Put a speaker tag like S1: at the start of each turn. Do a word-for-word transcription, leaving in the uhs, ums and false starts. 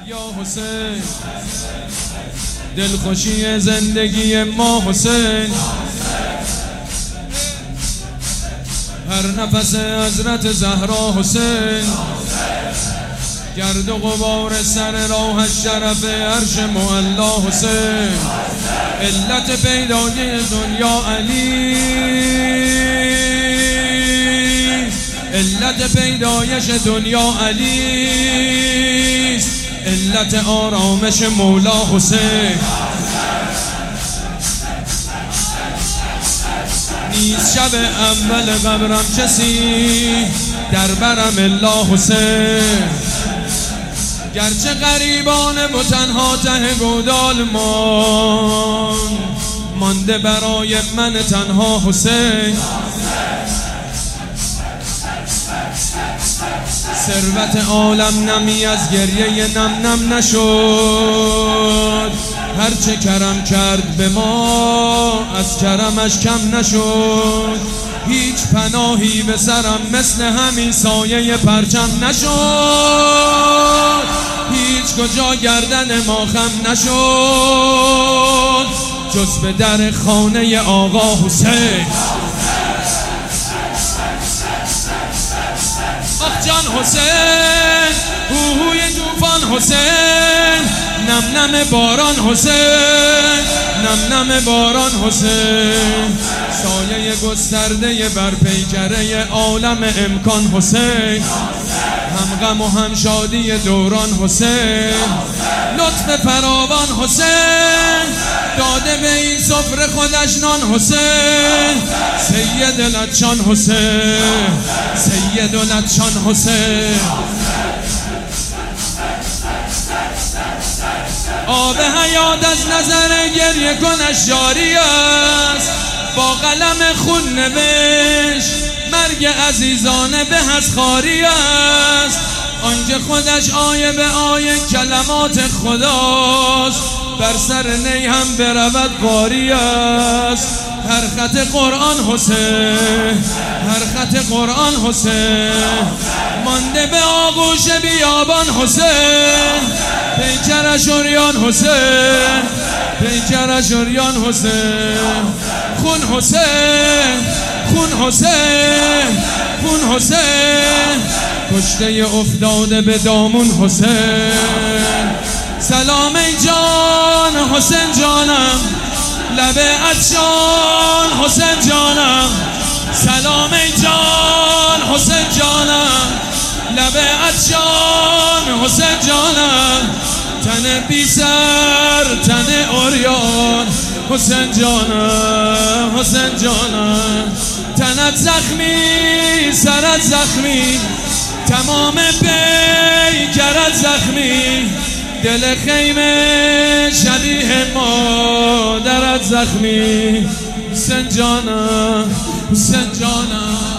S1: یا حسین دلخوشی زندگی ما حسین، هر نفس حضرت زهرا حسین، گرد و غبار سر راه شرف عرش معلا حسین، علت پیدای دنیا علی، علت پیدایش دنیا علی، علت آرامش مولا حسین. نیست شب اول قبرم کسی در برم الا حسین، گرچه غریبان و تنها ته گودال مان مانده برای من تنها حسین. ثروت عالم نمی از گریه نم نم نشد، هرچه کرم کرد به ما از کرمش کم نشد، هیچ پناهی به سرم مثل همین سایه پرچم نشد، هیچ کجا گردن ما خم نشد جز به در خانه آقا حسین. آخ جان حسین، هوهوی طوفان حسین، نم نم باران حسین، نم نم باران حسین، سایه گسترده بر پیکره عالم امکان حسین، هم غم و هم شادی دوران حسین، لطف فراوان حسین، داده به این سفره خودش نان حسین، سید لطشان حسین، سید لطشان حسین. آب حیات از نظر گریه کنش جاری است، با قلم خون نوشت مرگ عزیزانه به از خاری است، آنکه خودش آیه به آیه کلمات خداست، بر سر نی هم برود قاری است. هر خط قرآن حسین، هر خط قرآن حسین، مانده به آغوش بیابان حسین، پیکر شریان حسین، پیکر شریان حسین، خون حسین، خون حسین، خون حسین، کشته افتاده به دامون حسین. سلام ای جان حسین جانم، لب عطشان حسین جانم، سلام ای جان حسین جانم، لب عطشان حسین جانم، تن بی سر تن عریان حسین جانم، حسین جانم، تنت زخمی سرت زخمی، تمام پیکرت زخمی، دل خیمه شبیه مادرت زخمی، حسین جانم، حسین جانم.